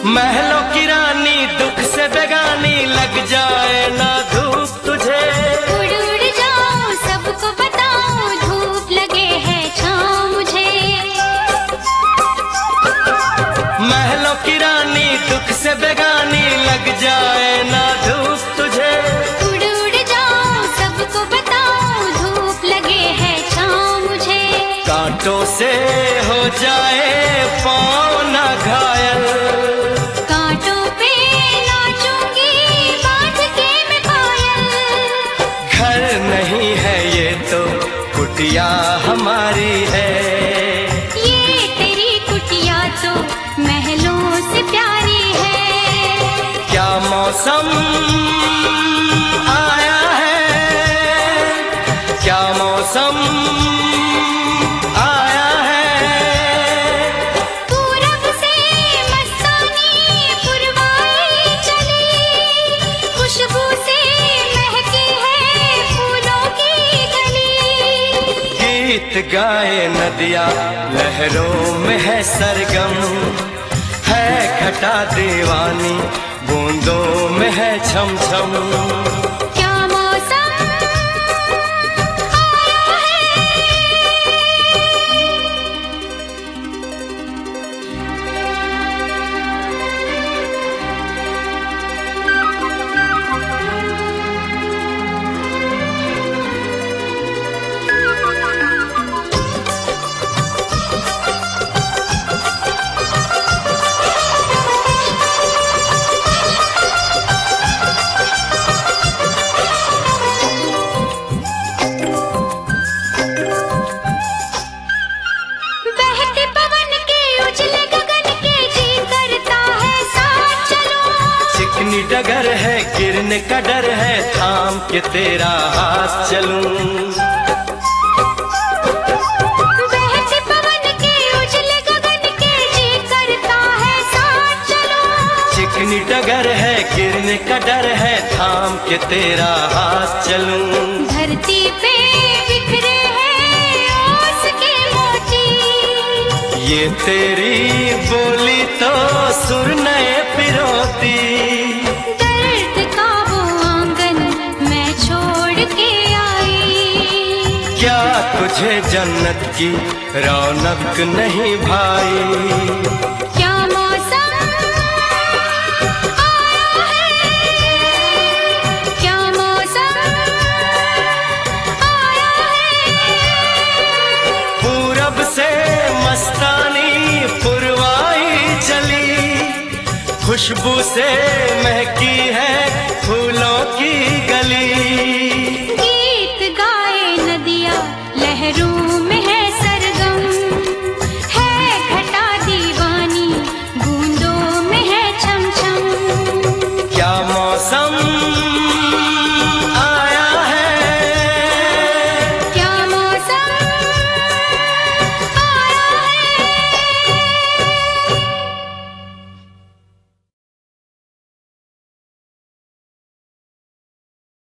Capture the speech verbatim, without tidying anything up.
महलों की रानी दुख से बेगानी, लग जाए ना धूप तुझे। उड़ उड़ जाऊं सबको बताऊं, धूप लगे है छाँव मुझे। महलों की रानी दुख से बेगानी, लग जाए ना धूप तुझे। उड़ उड़ जाऊं सबको बताऊं, धूप लगे है छाँव मुझे। कांटों से हो जाए पाँव ना घायल, कांटों पे नाचूंगी बांध के मैं पायल। घर नहीं है ये तो कुटिया हमारी है। ये तेरी कुटिया तो महलों से प्यारी है। क्या मौसम आया है, क्या मौसम आया है। पूरब से मस्तानी पुरवाई चली, खुशबू से महकी है फूलों की गली। गीत गाए नदिया लहरों में है सरगम, है घटा दीवानी बूंदों में है छम छम। क्या मौसम आया है। बहते पवन के उजले गगन के जी करता है साथ चलो। चिकनी डगर है गिरने का डर है, थाम के तेरा हाथ चलूं। बहते पवन के उजले गगन के जी करता है साथ चलो। चिकनी डगर है गिरने का डर है, थाम के तेरा हाथ चलूं। धरती पे बिखरे हैं ओस के मोती, ये तेरी बोली तो सुर नए पिरोती। दर्द का वो आंगन मैं छोड़ के आई। क्या तुझे जन्नत की रौनक नहीं भाई। क्या मौसम आया है, क्या मौसम आया है। पूरब से मस्तानी पुरवाई चली, खुशबू से महकी है फूलों की